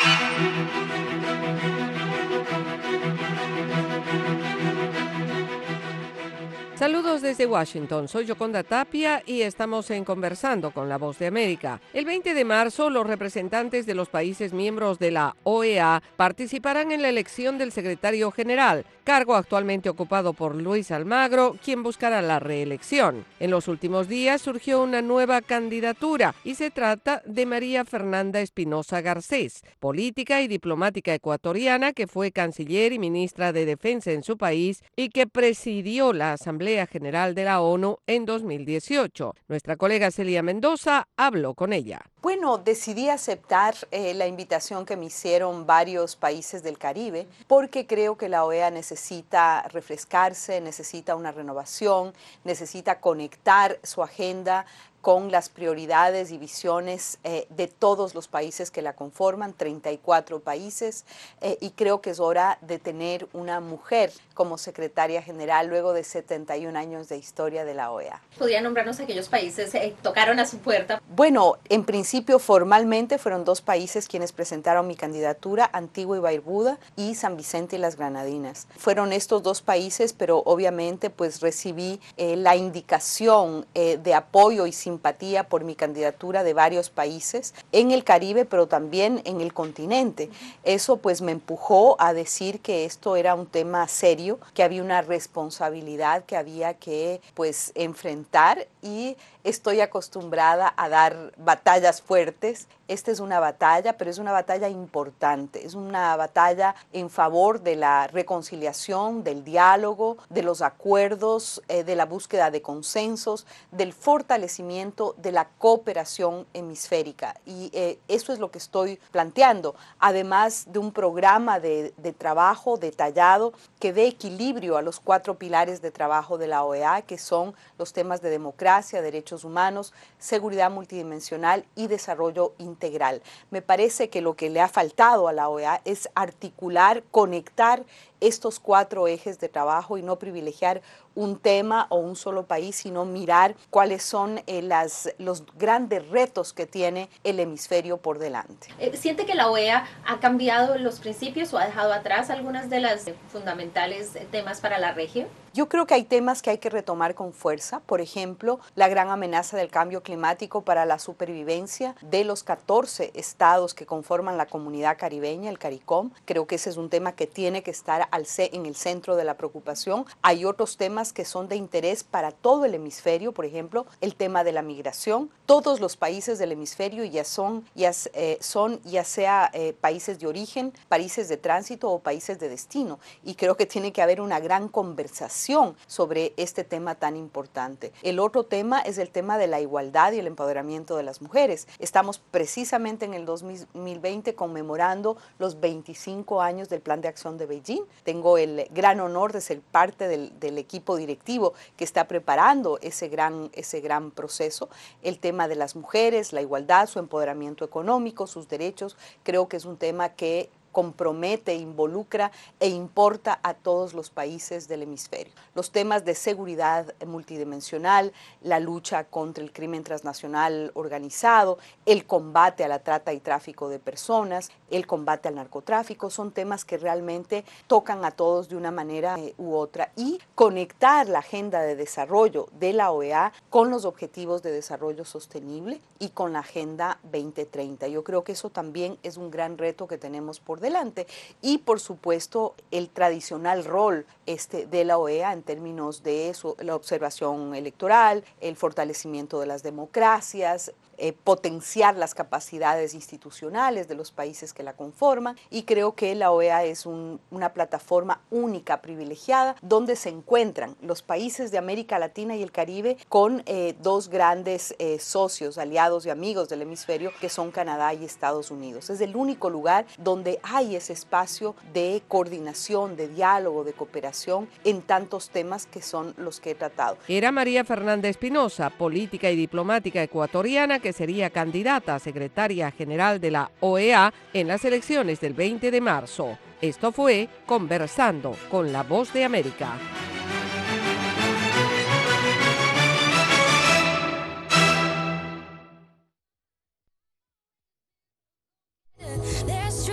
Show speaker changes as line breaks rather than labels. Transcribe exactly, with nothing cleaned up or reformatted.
Saludos desde Washington, soy Yoconda Tapia y estamos en Conversando con la Voz de América. El veinte de marzo, los representantes de los países miembros de la O E A participarán en la elección del secretario general, cargo actualmente ocupado por Luis Almagro, quien buscará la reelección. En los últimos días surgió una nueva candidatura y se trata de María Fernanda Espinosa Garcés, política y diplomática ecuatoriana que fue canciller y ministra de Defensa en su país y que presidió la Asamblea General de la ONU en dos mil dieciocho. Nuestra colega Celia Mendoza habló con ella.
Bueno, decidí aceptar eh, la invitación que me hicieron varios países del Caribe porque creo que la O E A necesita refrescarse, necesita una renovación, necesita conectar su agenda con las prioridades y visiones eh, de todos los países que la conforman, treinta y cuatro países, eh, y creo que es hora de tener una mujer como secretaria general luego de setenta y un años de historia de la O E A.
¿Podría nombrarnos aquellos países que eh, tocaron a su puerta?
Bueno, en principio formalmente fueron dos países quienes presentaron mi candidatura, Antigua y Barbuda y San Vicente y las Granadinas. Fueron estos dos países, pero obviamente pues recibí eh, la indicación eh, de apoyo y simpatía simpatía por mi candidatura de varios países en el Caribe, pero también en el continente. Eso pues me empujó a decir que esto era un tema serio, que había una responsabilidad que había que pues enfrentar, y estoy acostumbrada a dar batallas fuertes. Esta es una batalla, pero es una batalla importante, es una batalla en favor de la reconciliación, del diálogo, de los acuerdos, eh, de la búsqueda de consensos, del fortalecimiento de la cooperación hemisférica. Y eh, eso es lo que estoy planteando, además de un programa de, de trabajo detallado que dé equilibrio a los cuatro pilares de trabajo de la O E A, que son los temas de democracia, derechos humanos, seguridad multidimensional y desarrollo integral. integral. Me parece que lo que le ha faltado a la O E A es articular, conectar estos cuatro ejes de trabajo y no privilegiar un tema o un solo país, sino mirar cuáles son eh, las, los grandes retos que tiene el hemisferio por delante.
¿Siente que la O E A ha cambiado los principios o ha dejado atrás algunas de las fundamentales temas para la región?
Yo creo que hay temas que hay que retomar con fuerza, por ejemplo, la gran amenaza del cambio climático para la supervivencia de los catorce estados que conforman la comunidad caribeña, el CARICOM. Creo que ese es un tema que tiene que estar al ce en el centro de la preocupación. Hay otros temas que son de interés para todo el hemisferio, por ejemplo, el tema de la migración. Todos los países del hemisferio ya son, ya, eh, son, ya sea eh, países de origen, países de tránsito o países de destino, y creo que tiene que haber una gran conversación sobre este tema tan importante. El otro tema es el tema de la igualdad y el empoderamiento de las mujeres. Estamos precisamente en el dos mil veinte conmemorando los veinticinco años del Plan de Acción de Beijing. Tengo el gran honor de ser parte del, del equipo directivo que está preparando ese gran, ese gran proceso. El tema de las mujeres, la igualdad, su empoderamiento económico, sus derechos, creo que es un tema que compromete, involucra e importa a todos los países del hemisferio. Los temas de seguridad multidimensional, la lucha contra el crimen transnacional organizado, el combate a la trata y tráfico de personas, el combate al narcotráfico, son temas que realmente tocan a todos de una manera eh, u otra, y conectar la agenda de desarrollo de la O E A con los objetivos de desarrollo sostenible y con la Agenda veinte treinta. Yo creo que eso también es un gran reto que tenemos por delante, y por supuesto el tradicional rol este, de la O E A en términos de eso, la observación electoral, el fortalecimiento de las democracias, eh, potenciar las capacidades institucionales de los países que la conforman, y creo que la O E A es un, una plataforma única, privilegiada, donde se encuentran los países de América Latina y el Caribe con eh, dos grandes eh, socios, aliados y amigos del hemisferio, que son Canadá y Estados Unidos. Es el único lugar donde hay ese espacio de coordinación, de diálogo, de cooperación en tantos temas que son los que he tratado.
Era María Fernanda Espinosa, política y diplomática ecuatoriana, que sería candidata a secretaria general de la O E A en las elecciones del veinte de marzo. Esto fue Conversando con la Voz de América.